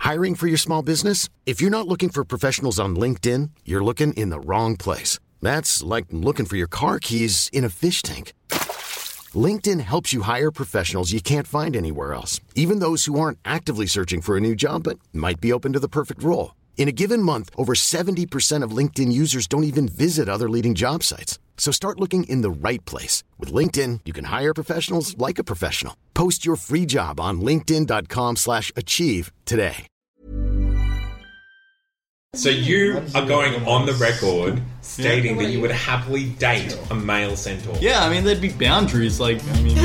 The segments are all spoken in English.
Hiring for your small business? If you're not looking for professionals on LinkedIn, you're looking in the wrong place. That's like looking for your car keys in a fish tank. LinkedIn helps you hire professionals you can't find anywhere else, even those who aren't actively searching for a new job but might be open to the perfect role. In a given month, over 70% of LinkedIn users don't even visit other leading job sites. So start looking in the right place. With LinkedIn, you can hire professionals like a professional. Post your free job on linkedin.com/achieve today. So you are going on the record stating that you would happily date a male centaur. Yeah, I mean, there'd be boundaries, like, I mean...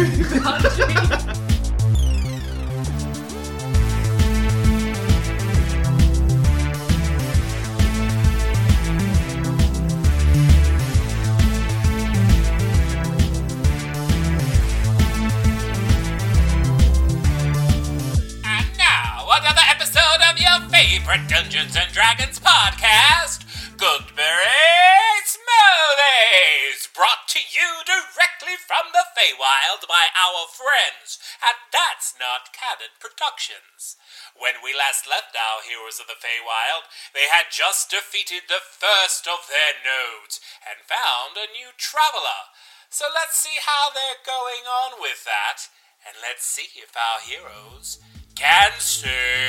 favorite Dungeons & Dragons podcast, Goodberry Smoothies, brought to you directly from the Feywild by our friends at That's Not Canon Productions. When we last left our heroes of the Feywild, they had just defeated the first of their nodes and found a new traveler. So let's see how they're going on with that, and let's see if our heroes can save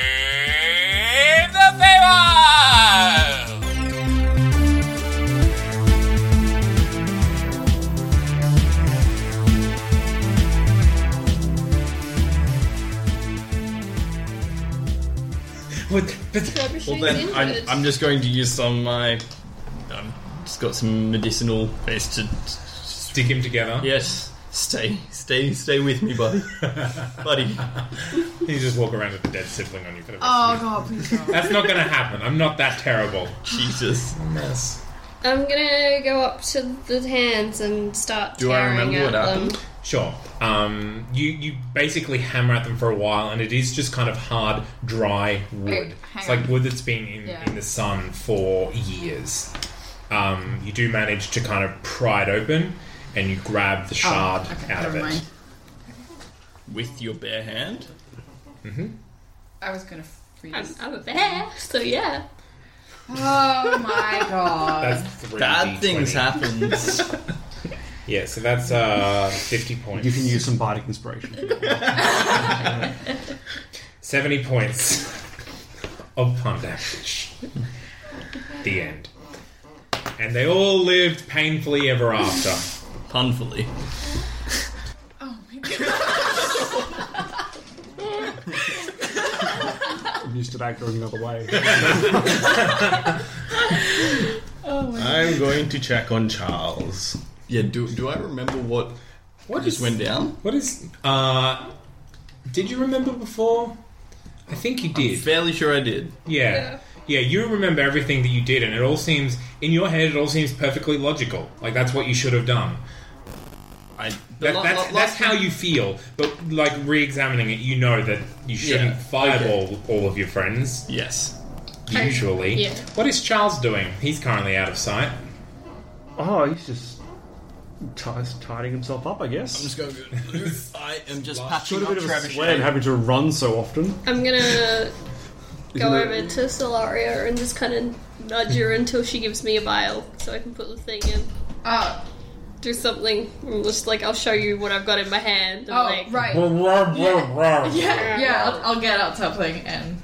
the Feywild! Well then, I'm just going to use some of my... just got some medicinal base to... Stick him together? Yes. Stay with me, buddy. Buddy. You just walk around with a dead sibling on you for the rest of God, please don't. That's not going to happen. I'm not that terrible. Jesus. Mess. I'm gonna go up to the hands and start Do I tearing remember at what them. happened? Sure. You basically hammer at them for a while, and it is just kind of hard, dry wood. It's like wood that's been in the sun for years. You do manage to kind of pry it open, and you grab the shard out of it. With your bare hand? Mm-hmm. I was going to freeze. I'm a bear, so yeah. Oh my God. That's 3d20. Bad things happen. Yeah, so that's 50 points. You can use some bardic inspiration. 70 points of pun damage. The end. And they all lived painfully ever after. Punfully. Oh my God. I'm used to that going another way. I'm going to check on Charles. Yeah, do I remember what just went down? What is... did you remember before? I think you did. I'm fairly sure I did. Yeah, you remember everything that you did, and it all seems... In your head, it all seems perfectly logical. Like, that's what you should have done. That's how you feel, but like re-examining it, you know that you shouldn't fireball all of your friends. Yes. Usually. Yeah. What is Charles doing? He's currently out of sight. Oh, he's just tidying himself up, I guess. I'm just going to... I am just patching Got a up bit of a Travis. sweat having to run so often. I'm gonna go over to Solaria and just kind of nudge her until she gives me a vial so I can put the thing in. Do something. I'm just like, I'll show you what I've got in my hand. And right. Yeah, I'll get out something and...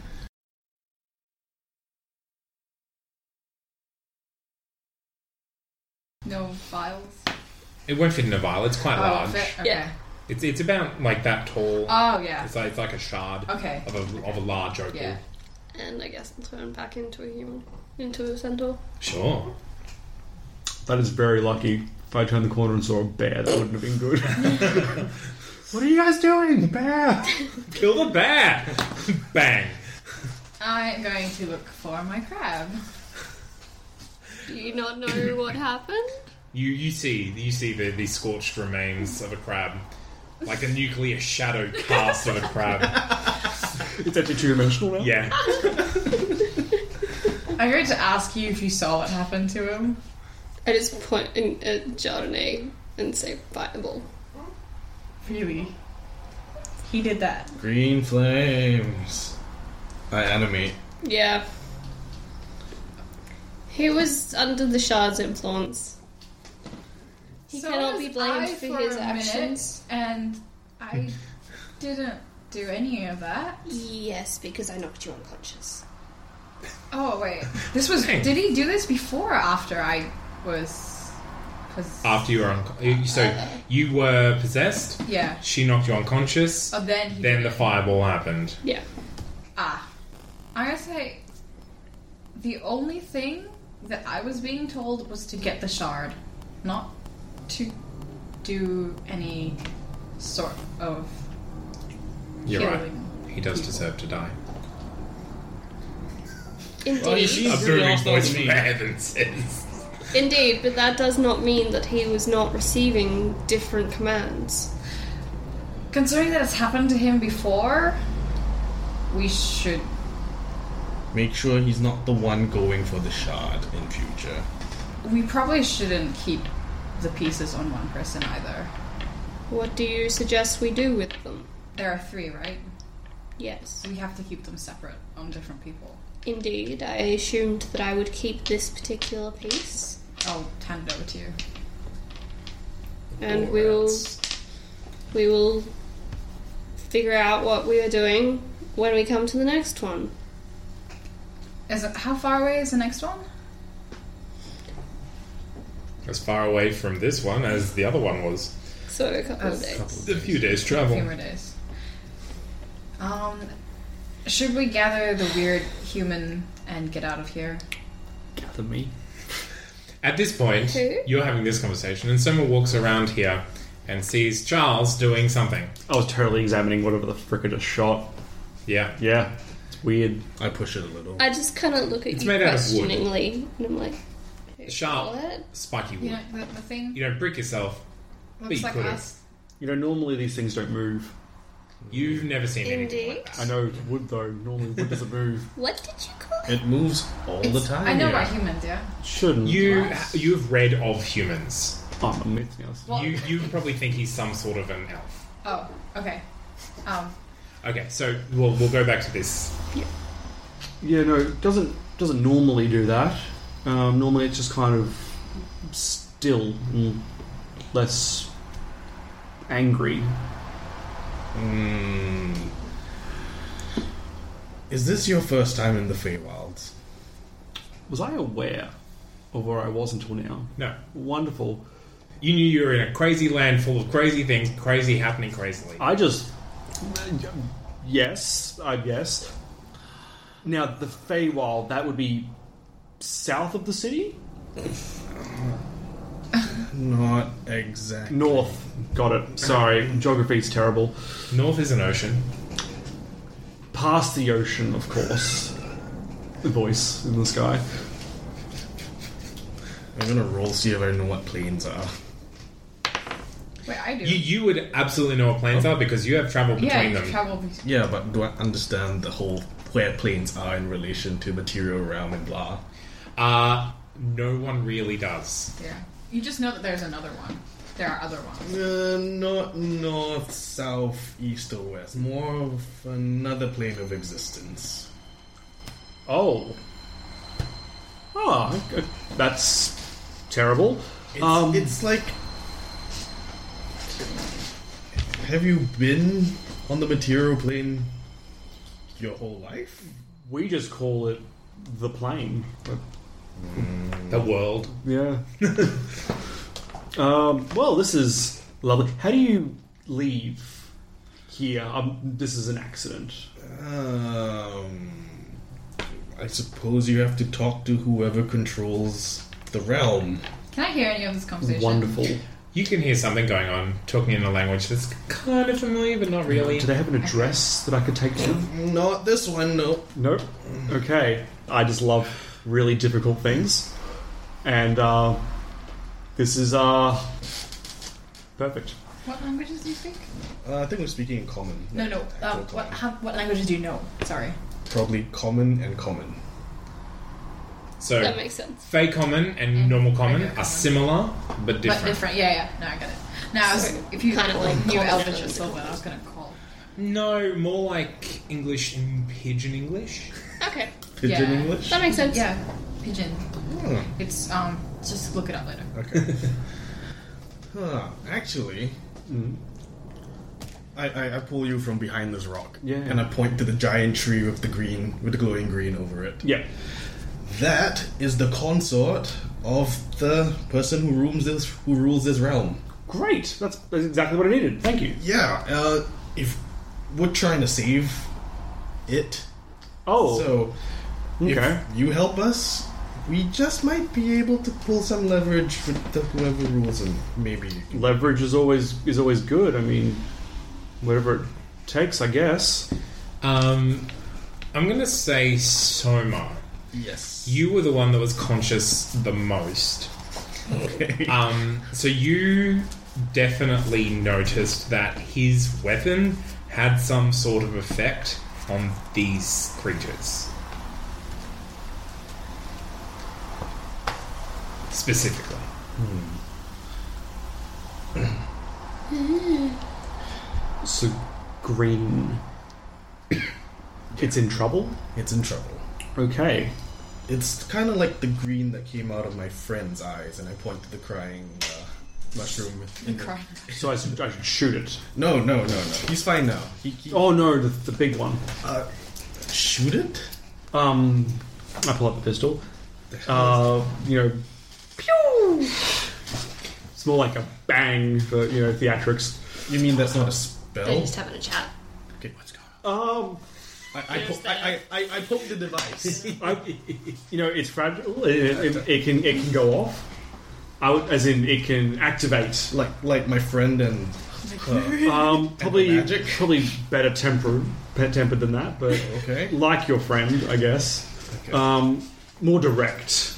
No vials? It won't fit in a vial. It's quite large. Okay. Yeah. It's about like that tall. Oh, yeah. It's like a shard of a large opal. Yeah. And I guess I'll turn back into a human, into a centaur. Sure. That is very lucky. If I turned the corner and saw a bear, that wouldn't have been good. What are you guys doing? Bear! Kill the bear! Bang. I'm going to look for my crab. Do you not know what happened? You see the scorched remains of a crab. Like a nuclear shadow cast of a crab. It's actually two-dimensional now? Yeah. I'm going to ask you if you saw what happened to him. I just point at Jardinay and say fireball. Really? He did that. Green flames. I animate. Yeah. He was under the shard's influence. He cannot be blamed for his actions. And I didn't do any of that. Yes, because I knocked you unconscious. Oh, wait. Did he do this before or after I was... After you were unconscious. So you were possessed. Yeah. She knocked you unconscious. Oh, then the fireball happened. Yeah. I gotta say, the only thing that I was being told was to get the shard, not to do any sort of You're right. He does deserve to die. Indeed. Well, A booming voice from heaven says. Indeed, but that does not mean that he was not receiving different commands. Considering that it's happened to him before, we should... Make sure he's not the one going for the shard in future. We probably shouldn't keep the pieces on one person either. What do you suggest we do with them? There are 3, right? Yes. We have to keep them separate on different people. Indeed, I assumed that I would keep this particular piece. I'll hand it over to you. And we will figure out what we are doing when we come to the next one. How far away is the next one? As far away from this one as the other one was. So a couple of days. A few days travel. A few more days. Should we gather the weird human and get out of here? Gather me. At this point, you're having this conversation, and someone walks around here and sees Charles doing something. I was totally examining whatever the frick I just shot. Yeah. Yeah. It's weird. I push it a little. I just kind of look at It's you made out of wood. questioningly, and I'm like, Sharp, what? spiky wood. You know, the thing You don't brick yourself, but looks you like could have. us. You know, normally these things don't move. You've never seen anything Indeed. like that. I know, wood though. Normally wood doesn't move. What did you call it? It moves all the time. I know here. about humans, yeah. Shouldn't. You've read of humans. I'm a myth now. Well- You probably think he's some sort of an elf. Oh, okay. Okay, so we'll go back to this. Yeah, no, it doesn't normally do that. Normally it's just kind of still and less angry. Is this your first time in the Feywilds? Was I aware of where I was until now? No. Wonderful. You knew you were in a crazy land full of crazy things, crazy happening crazily. I just... Yes, I guess. Now, the Feywild, that would be south of the city? Not exactly. North. Got it. Sorry, geography's terrible. North is an ocean. Past the ocean, of course. The voice in the sky. I'm gonna roll see if I know what planes are. Wait, I do. You would absolutely know what planes are because you have traveled between them. Yeah, but do I understand the whole where planes are in relation to material realm and blah? No one really does. Yeah. You just know that there's another one. There are other ones. Not north, south, east, or west. More of another plane of existence. Oh. Oh, that's terrible. It's like... Have you been on the material plane your whole life? We just call it the plane. The world. Yeah. Well, this is lovely. How do you leave here? This is an accident. I suppose you have to talk to whoever controls the realm. Can I hear any of this conversation? Wonderful. You can hear something going on, talking in a language that's kind of familiar, but not really. Do they have an address that I could take to? Not this one, no. Nope. Okay. I just love really difficult things. And, this is, perfect. What languages do you speak? I think we're speaking in common. No. What languages do you know? Sorry. Probably common and common. So That makes sense. Fey Common and Normal Common are similar, but different. But different, yeah. No, I get it. Now, if you kind of like knew common Elvish or and Sylvan, I was going to call. No, more like English in Pidgin English. Okay. Pidgin English? That makes sense. Yeah, Pidgin. Oh. It's, just look it up later. Okay. Actually, I pull you from behind this rock. Yeah. And I point to the giant tree with the glowing green over it. Yeah. That is the consort of the person who rules this realm. Great. That's exactly what I needed. Thank you. Yeah. If we're trying to save it, so okay. if you help us, we just might be able to pull some leverage with whoever rules them. Maybe leverage is always good. I mean, whatever it takes, I guess. I'm gonna say Soma. Yes. You were the one that was conscious the most. Okay. So you definitely noticed that his weapon had some sort of effect on these creatures. Specifically. So, green. It's in trouble? It's in trouble. Okay. It's kind of like the green that came out of my friend's eyes, and I point to the crying mushroom. So I should shoot it? No. He's fine now. Oh no, the big one. Shoot it? I pull up the pistol. Pew! It's more like a bang for, theatrics. You mean that's not a spell? They're just having a chat. Okay, what's going on? I poke the device. It's fragile. It can go off. It can activate. Like my friend and probably better tempered than that, but okay. Like your friend, I guess. Okay. More direct.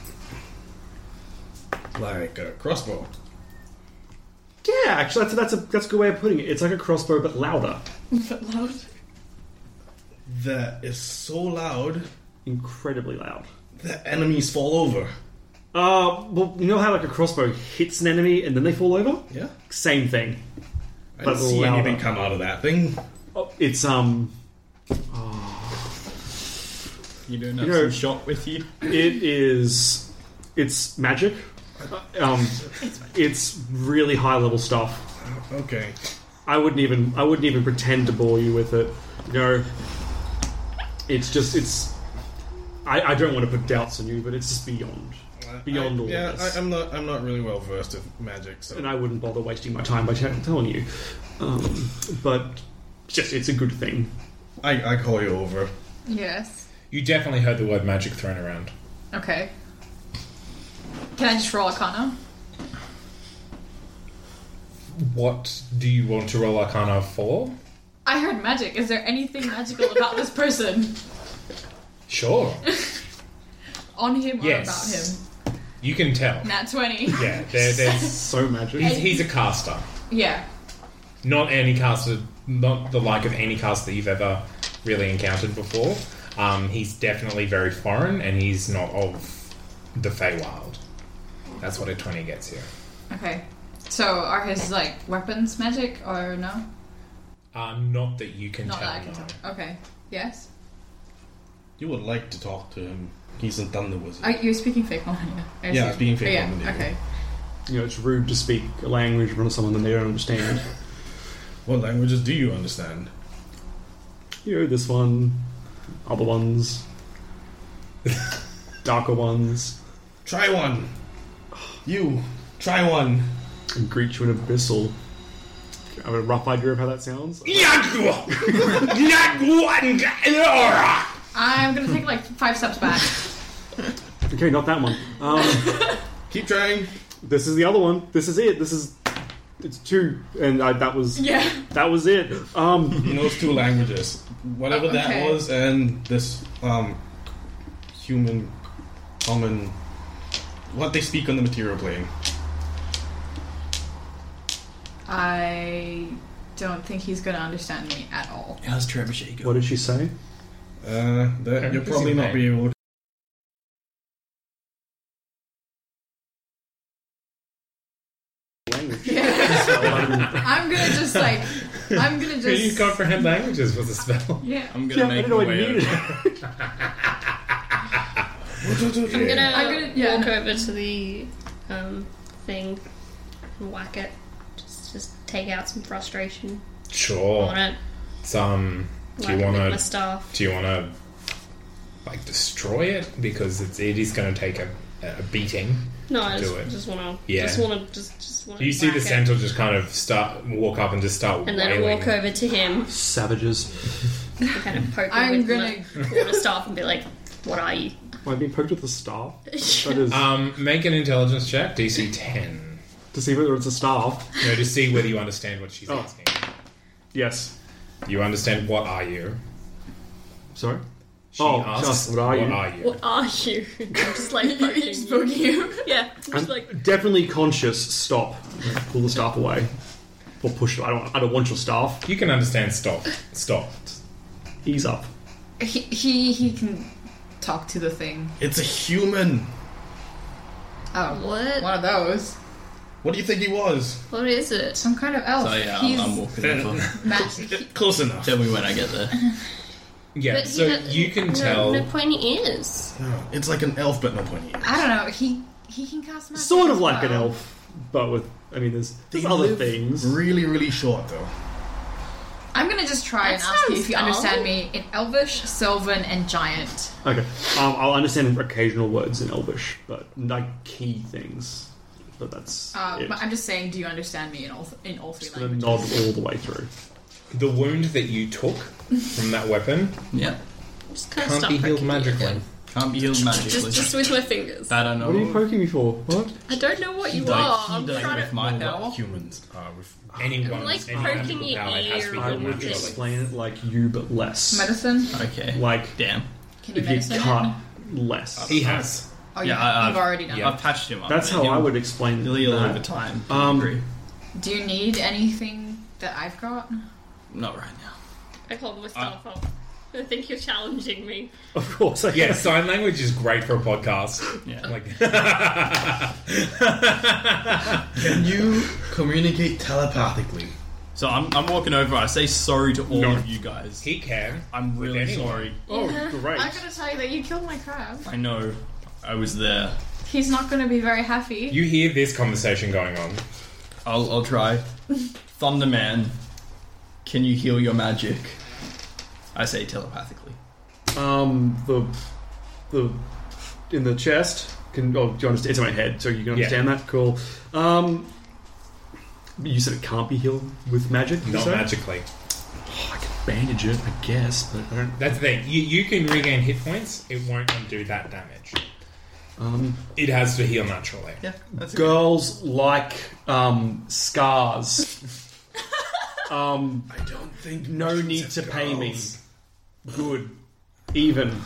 Like a crossbow. Yeah, actually, that's a good way of putting it. It's like a crossbow, but louder. But loud. That is so loud. Incredibly loud. That enemies fall over. Well, you know how like a crossbow hits an enemy and then they fall over? Yeah. Same thing. I didn't see anything come out of that thing. It's You doing some shot with you? It's magic. It's really high level stuff. Okay. I wouldn't even pretend to bore you with it. I don't want to put doubts on you, but it's just beyond all of this. I'm not really well versed in magic, so. And I wouldn't bother wasting my time by telling you. But it's a good thing. I call you over. Yes. You definitely heard the word magic thrown around. Okay. Can I just roll Arcana? What do you want to roll Arcana for? I heard magic. Is there anything magical about this person? Sure. On him or yes. about him? You can tell. Nat 20. Yeah, there's so magic. He's a caster. Yeah. Not any caster, not the like of any caster that you've ever really encountered before. He's definitely very foreign, and he's not of the Feywild. That's what a 20 gets here. Okay. So are his weapons magic or no? Not that you can not tell. That I can tell. Okay. Yes. You would like to talk to him. He's a thunder wizard. You're speaking fake Normandy. Yeah, speaking fake Normandy. Okay. It's rude to speak a language in front of someone that they don't understand. What languages do you understand? This one, other ones, darker ones. Try one. You try one. And greet you in Abyssal. I have a rough idea of how that sounds. I'm gonna take 5 steps back. Okay, not that one. Keep trying. This is the other one. This is it. It's 2, and that was that was it. He knows 2 languages. Whatever that was, and this human, common, what they speak on the material plane. I don't think he's gonna understand me at all. How's Trebuchet go? What did she say? That you'll probably not be able to. I'm gonna just I'm gonna just. Can you comprehend languages with a spell? Yeah. I'm gonna make a way. I'm gonna walk over to the thing and whack it. Just take out some frustration. Sure. On it. Do you want my staff. Do you want to like destroy it because it is going to take a beating? No, I just want to. Yeah. Just want to. You see the centaur just kind of walk up and just start and then walk over to him. Savages. And kind of poke him with my quarterstaff and be like, "What are you?" Am I being poked with a staff? That is make an intelligence check, DC 10. To see whether it's a staff. No, to see whether you understand what she's asking. Yes. You understand what are you? Sorry? She asks, what are you? What are you? I'm just like poking you. Yeah. I'm definitely conscious. Stop. Pull the staff away. Or push it. I don't want your staff. You can understand stop. Ease up. He can talk to the thing. It's a human. Oh. What? One of those. What do you think he was? What is it? Some kind of elf. So yeah, I'm walking over. Close enough. Tell me when I get there. Yeah, But so you can tell. No pointy ears. No, it's like an elf, but no pointy ears. I don't know. He can cast magic. Sort of like an elf, but with... I mean, there's other things. Really, really short, though. I'm gonna just try and ask you if you understand me in Elvish, Sylvan, and Giant. Okay. I'll understand occasional words in Elvish, but like key things. But that's it. But I'm just saying, do you understand me in all three Just languages? nod all the way through. The wound that you took from that weapon Yeah. Just kind of can't stop be healed poking you magically. again. Can't be healed magically. Just with my fingers. That I know. What are you poking me for? What? I don't know what you Like, are. he I'm does trying with to. my What help. humans are with... Anyone, I'm like any poking magical your power, it has to be ear I healed would magically. explain it like you, but less. Medicine? Okay. Like, Damn. Can you if you medicine cut it? less. He has. Oh, Yeah, you've already done I've patched him up. That's how I would explain Heal that. over time. it. Do you need anything that I've got? Not right now. I hold my staff up. I think you're challenging me. Of course. Yeah, sign language is great for a podcast. Yeah. Like, Can you communicate telepathically? So I'm walking over. I say sorry to all of you guys. he can. I'm with really anyone. sorry. Oh, great. I'm gonna tell you that you killed my crab. I know. I was there. He's not gonna be very happy. You hear this conversation going on. I'll try. Thunderman, can you heal your magic? I say telepathically. The in the chest. Do you understand? It's in my head, so you can understand that. Cool. You said it can't be healed with magic. Not magically. Oh, I can bandage it, I guess, but I don't. That's the thing. You can regain hit points. It won't undo that damage. It has to heal naturally. Yeah, that's Girls like scars. I don't think... No need to pay me. Good. Even.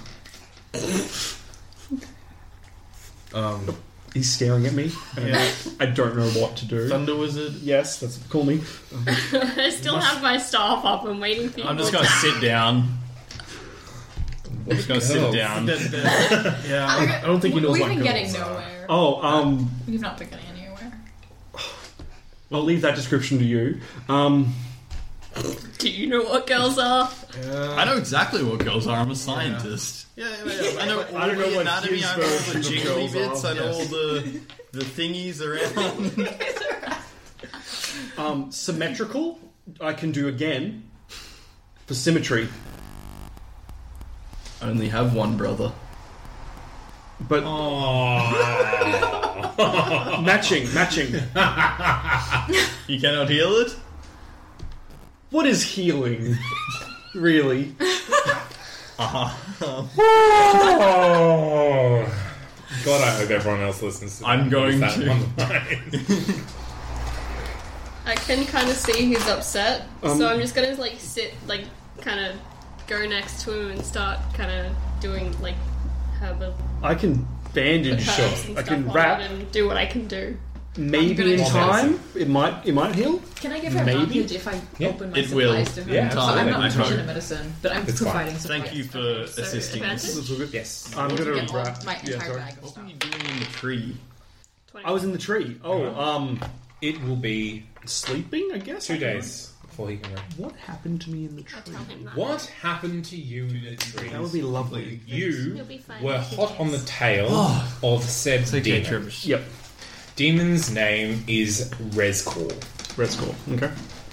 He's staring at me. And I don't know what to do. Thunder Wizard. Yes, that's call me. I still have my staff up and waiting for you. I'm just going to sit down. I'm just going to sit down. Yeah, I don't think he knows We've what been getting girls are. nowhere. Oh, We've not been getting anywhere. I'll leave that description to you. Do you know what girls are? I know exactly what girls are. I'm a scientist. Yeah. I know all don't know the what anatomy. his I know all the version of jiggly girls bits. are. I know all the thingies around. Symmetrical, I can do again. For symmetry. I only have one brother. But matching. You cannot heal it? What is healing? Really? Oh, God, I hope everyone else listens to that. I'm going That to. one line. I can kind of see he's upset, so I'm just gonna like sit, like kind of go next to him and start kind of doing like herbal I can bandage. herbs and I stuff can on wrap. it and do what I can do. Maybe in I'm time, it might heal. Can I give her Maybe. advantage if I open my It will. supplies to her? Yeah, so I'm not I touching hope. the medicine, but I'm It's providing fine. supplies. Thank you for Okay, so assisting us. advantage? Yes. I'm to gonna get all wrap. my entire sorry. bag of What stuff. were you doing in the tree? 20. I was in the tree. Oh, It will be sleeping. I guess 2 days before he can read. What happened to me in the tree? Tell him that. What happened to you in the tree? That would be lovely. You You'll be fine were if he hot on the cares. tail of said It's okay, demon. Travis. Yep. Demon's name is Rezkor. Red score. Okay.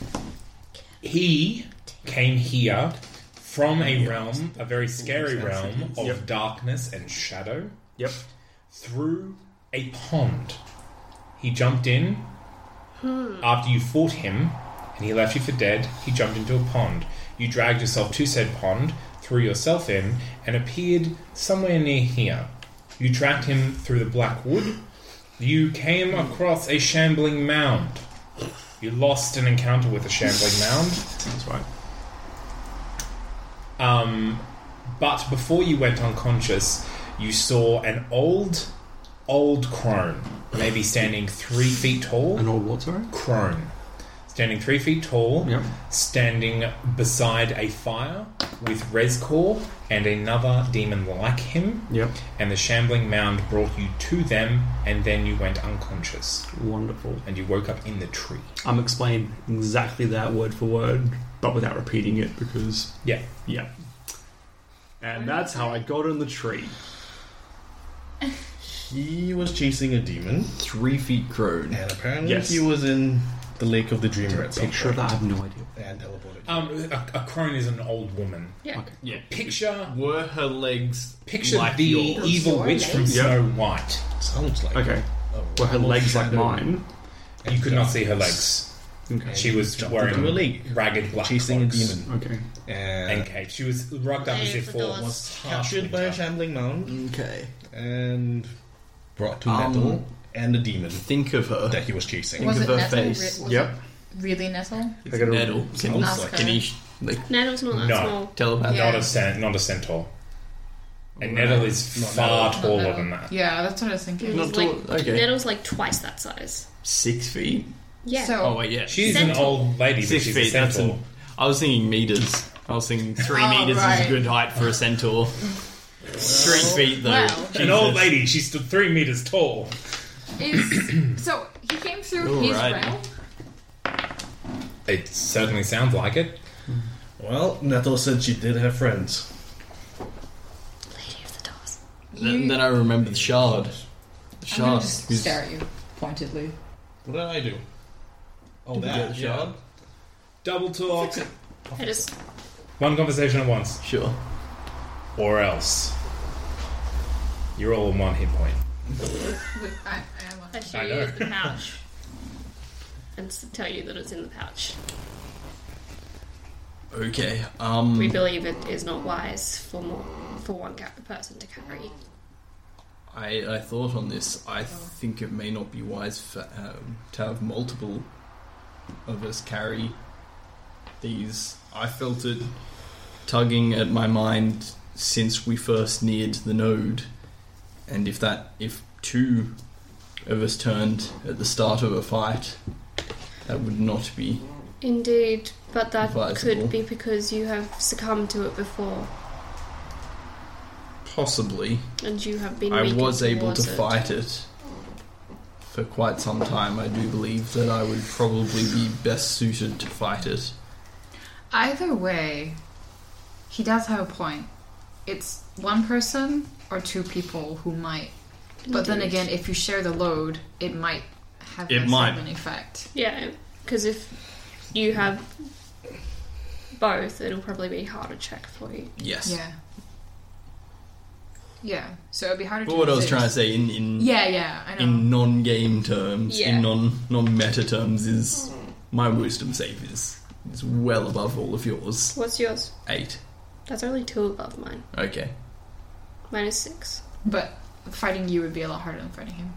He came here from a realm, a very scary realm of darkness and shadow, Yep. through a pond. He jumped in after you fought him, and he left you for dead. He jumped into a pond. You dragged yourself to said pond, threw yourself in, and appeared somewhere near here. You tracked him through the black wood. You came across a shambling mound. You lost an encounter with a shambling mound. Sounds right. But before you went unconscious, you saw an old crone, maybe standing 3 feet tall. An old what, sorry? Crone. Standing 3 feet tall, Yep. standing beside a fire with Rezkor and another demon like him. Yep. And the shambling mound brought you to them, and then you went unconscious. Wonderful. And you woke up in the tree. I'm explaining exactly that word for word, but without repeating it because... Yeah. Yeah. And that's how I got in the tree. He was chasing a demon, 3 feet crone. and apparently Yes. he was in the Lake of the Dreamer at some Picture of point. that, I have no idea. And teleported. A crone is an old woman. Yeah. Okay. Yeah. Picture Were her legs like the yours? evil Your witch from legs? Snow White. Sounds like Okay. a Were her realm of legs like shadow. mine? You could not see her legs. Okay. She was Jumped into a wearing lake, ragged black chasing a cloaks demon. Okay. and capes. She was rugged up as if for Was captured by a shambling mound Okay. and brought to Nettle and the demon Think of her. that he was chasing. Was of it her Nettle? face. Was Yep. it really Nettle? It's I gotta- Nettle. Can, Sounds like can her. he like Nettle's not that No. small. telepathy? Yeah. not a centaur. And Nettle is Not far Nettle. taller Nettle. than that. Yeah, that's what I was thinking. Not He's like, tall- okay. Nettle's like twice that size. 6 feet. Yeah. So, Oh wait, yeah. She's an Centaur. old lady, but 6 she's feet. a That's centaur. an. I was thinking meters. I was thinking 3 Oh, meters is right. a good height for a centaur. 3 feet though. Wow. An old Jesus. lady. She stood 3 meters tall. so he came through his Alright. realm. It certainly sounds like it. Well, Nettle said she did have friends. Lady of the Doors. Then I remembered the shard. The I'm gonna shard. just who's- stare at you pointedly. What did I do? Oh, you that. get the shard? Double talk. I just One conversation at once. Sure. Or else. You're all in 1 hit point. I show I you know. the pouch and tell you that it's in the pouch. Okay. We believe it is not wise for one person to carry. I thought on this. I think it may not be wise for to have multiple of us carry these. I felt it tugging at my mind since we first neared the node, and if 2 of us turned at the start of a fight, that would not be. Indeed, but that Advisable. could be because you have succumbed to it before, Possibly. and you have been. I weakened was able to towards it. fight it for quite some time. I do believe that I would probably be best suited to fight it. Either way, he does have a point. It's one person or 2 people who might. But then Indeed. again, if you share the load, it might have It less might. of an effect. Yeah, because if you have both, it'll probably be harder to check for you. Yes. Yeah. Yeah. So it'd be harder But to what I was resist. trying to say in Yeah, I know. in non-game terms, Yeah. in non-meta terms, is my wisdom save is well above all of yours. What's yours? 8. That's only 2 above mine. Okay. Mine is 6. But fighting you would be a lot harder than fighting him.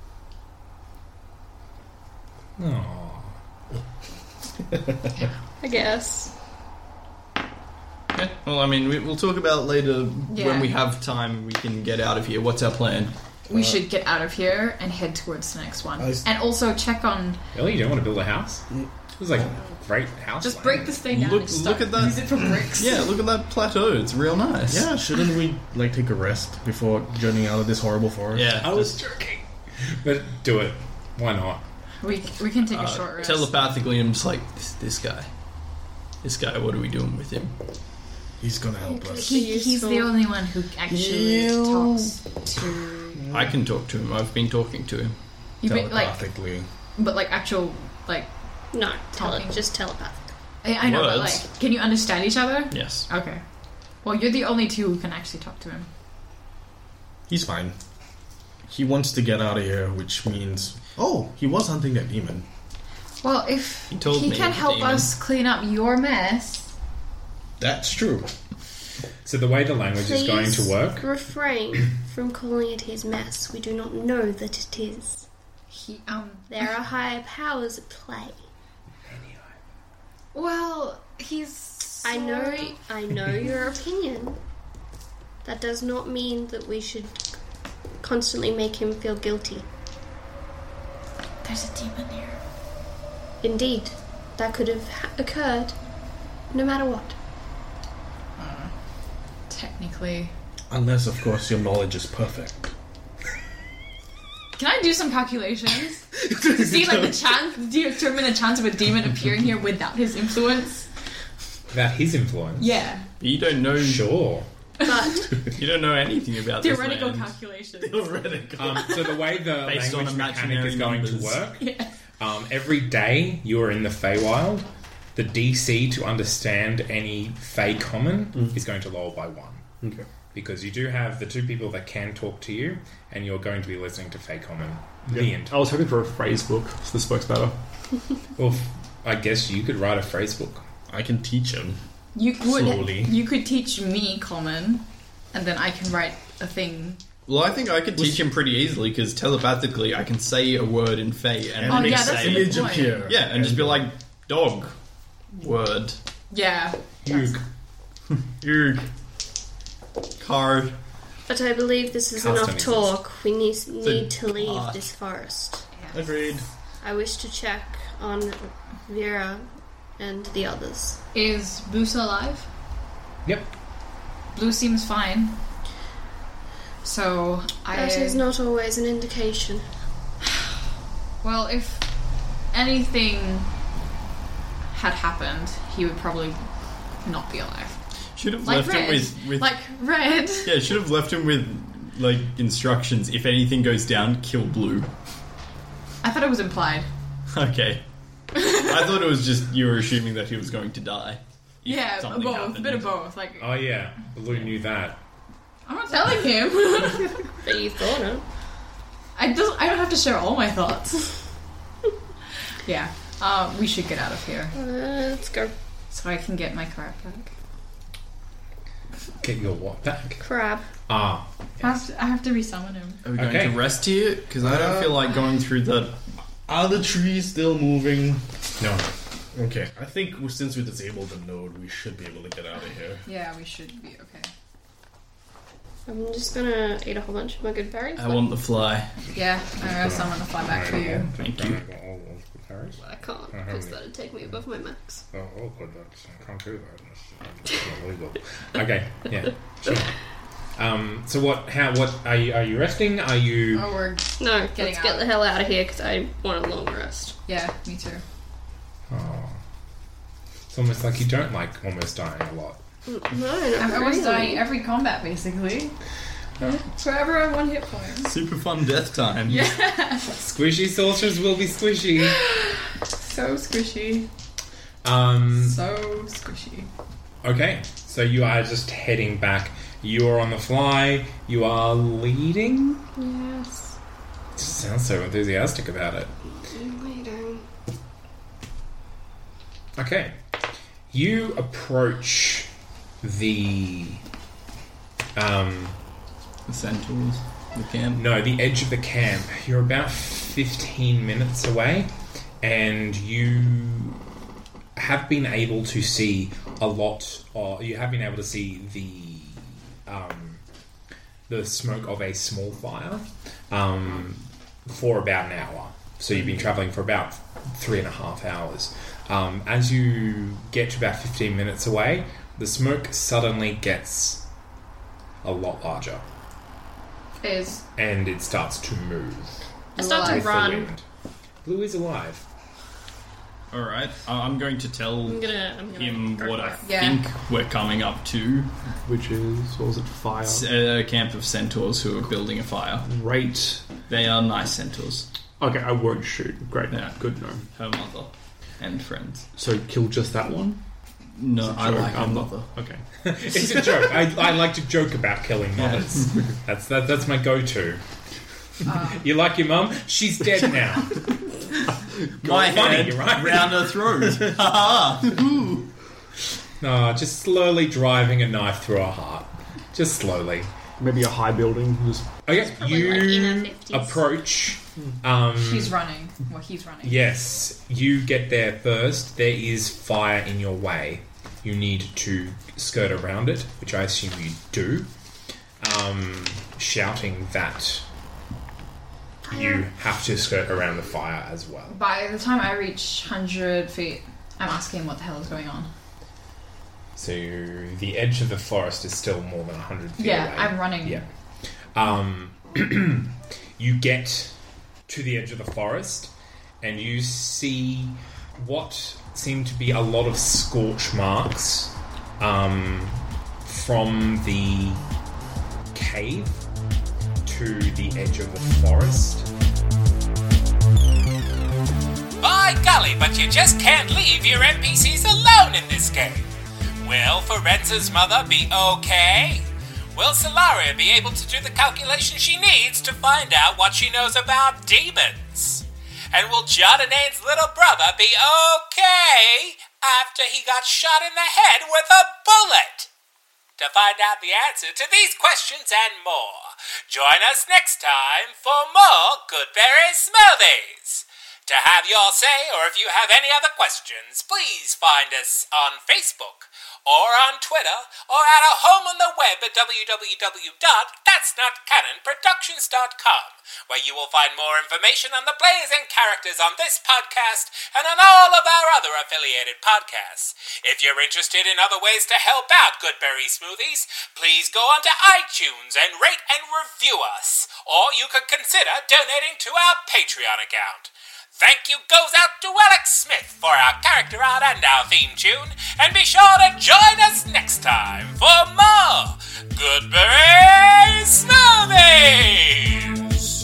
I guess. Okay. Well, I mean, we'll talk about it later Yeah. when we have time. We can get out of here. What's our plan? We should get out of here and head towards the next one. I- And also check on... Really? You don't want to build a house? It was like a great house. Just plan. break this thing down Look- and just look start- at that. Use it for bricks. Yeah, look at that plateau. It's real nice. Yeah, shouldn't we take a rest before journeying out of this horrible forest? Yeah. I was joking. But do it. Why not? We can take a short rest. Telepathically, I'm just like this guy. This guy, what are we doing with him? He's gonna help us. He's the only one who actually talks to... I can talk to him. I've been talking to him. Telepathically. But actual, No, talking. Just telepathic. I know, but can you understand each other? Yes. Okay. Well, you're the only two who can actually talk to him. He's fine. He wants to get out of here, which means... Oh, he was hunting that demon. Well, if he can help us clean up your mess... That's true. So the way the language is going to work... refrain from calling it his mess. We do not know that it is. There are higher powers at play. Well, he's... I know your opinion. That does not mean that we should constantly make him feel guilty. There's a demon here. Indeed. That could have occurred no matter what. Technically. Unless, of course, your knowledge is perfect. Can I do some calculations? To see, the chance... determine the chance of a demon appearing here without his influence? Without his influence? Yeah. But you don't know... Sure. But... you don't know anything about theoretical this calculations. Theoretical. So the way the Based language on mechanic is going numbers. to work... Yes. Every day you are in the Feywild, the DC to understand any Fey common is going to lower by 1. Okay. Because you do have the 2 people that can talk to you, and you're going to be listening to Fey common. Yeah. The end. I was hoping for a phrase book, so this works better. Well, I guess you could write a phrase book. I can teach him. Slowly. You could teach me common, and then I can write a thing. Well, I think I could teach him pretty easily, because telepathically I can say a word in Fey and it make makes that's a an good image point. appear. Yeah, and just be like, dog. Word. Yeah. Hugh. Urg. Card. But I believe this is Constant enough talk. We need to leave God. this forest. Agreed. I wish to check on Vera and the others. Is Blue still alive? Yep. Blue seems fine. So, That is not always an indication. Well, if anything had happened, he would probably not be alive. Should have Like left Red. him with... Like Red. Yeah, should have left him with, instructions. If anything goes down, kill Blue. I thought it was implied. Okay. I thought it was just you were assuming that he was going to die. if Yeah, something both. happened. A bit of both. Oh yeah, Blue knew that. I'm not telling him. But you thought it. I don't have to share all my thoughts. Yeah. We should get out of here. Let's go. So I can get my crab back. Get your what back? Crab. Ah. I have to resummon him. Are we going Okay. to rest here? Because I don't feel like going through the... Are the trees still moving? No. Okay. I think since we disabled the node, we should be able to get out of here. Yeah, we should be okay. I'm just gonna eat a whole bunch of my good berries. I want the fly. Yeah, I summon the fly back for you. Thank you. I can't, because that'd take me above my max. Oh, good. I can't do that. That's illegal. Okay, yeah, sure. So what are you resting? Are you... Oh, we're... No, Getting let's get out. the hell out of here, because I want a long rest. Yeah, me too. Oh. It's almost like you don't like almost dying a lot. No, I'm almost dying every combat, basically. Forever on 1 hit point. Super fun death time. Yeah. Squishy sorcerers will be squishy. So squishy. So squishy. Okay, so you are just heading back. You are on the fly. You are leading? Yes. Sounds so enthusiastic about it. I'm waiting. Okay. You approach the... The centaurs. The camp. No, the edge of the camp. You're about 15 minutes away, and you have been able to see a lot, or you have been able to see the smoke of a small fire for about an hour. So you've been travelling for about 3.5 hours. As you get to about 15 minutes away, the smoke suddenly gets a lot larger. And it starts to move. I start to with the run. wind. Blue is alive. Alright, I'm going to tell him what I Yeah. think we're coming up to. Which is, what was it, fire? A camp of centaurs who are building a fire. Great. They are nice centaurs. Okay, I won't shoot. Great. Yeah. Good to know. Her mother and friends. So kill just that one? No, I like her mother. Okay. It's a joke. I like to joke about killing mothers. That's my go-to. You like your mum? She's dead now. My funny, head right? round her throat. Ha No, just slowly driving a knife through her heart. Just slowly. Maybe a high building. Just... Okay, Probably like in you her 50s. approach. She's running. Well, he's running. Yes, you get there first. There is fire in your way. You need to skirt around it, which I assume you do. Shouting that you have to skirt around the fire as well. By the time I reach 100 feet, I'm asking what the hell is going on. So the edge of the forest is still more than 100 feet Yeah, away. I'm running. Yeah. You get to the edge of the forest and you see what seem to be a lot of scorch marks from the cave to the edge of the forest. By golly, but you just can't leave your NPCs alone in this game. Will Forenza's mother be okay? Will Solaria be able to do the calculation she needs to find out what she knows about demons? And will Jardinane's little brother be okay after he got shot in the head with a bullet? To find out the answer to these questions and more, join us next time for more Goodberry Smoothies. To have your say, or if you have any other questions, please find us on Facebook, or on Twitter, or at our home on the web at www.that'snotcanonproductions.com, where you will find more information on the players and characters on this podcast and on all of our other affiliated podcasts. If you're interested in other ways to help out Goodberry Smoothies, please go onto iTunes and rate and review us, or you could consider donating to our Patreon account. Thank you goes out to Alex Smith for our character art and our theme tune, and be sure to join us next time for more Goodberry Smoothies!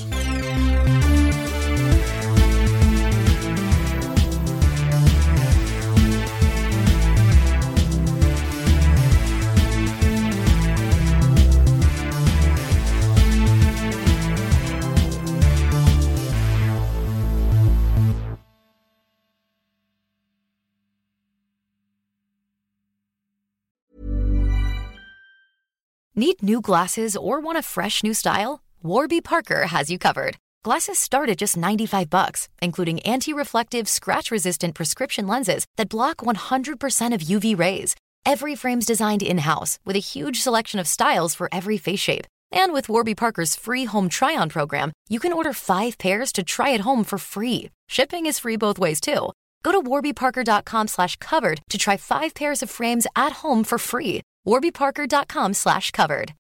Need new glasses or want a fresh new style? Warby Parker has you covered. Glasses start at just $95, including anti-reflective, scratch-resistant prescription lenses that block 100% of UV rays. Every frame's designed in-house with a huge selection of styles for every face shape. And with Warby Parker's free home try-on program, you can order 5 pairs to try at home for free. Shipping is free both ways, too. Go to warbyparker.com/covered to try 5 pairs of frames at home for free. warbyparker.com/covered.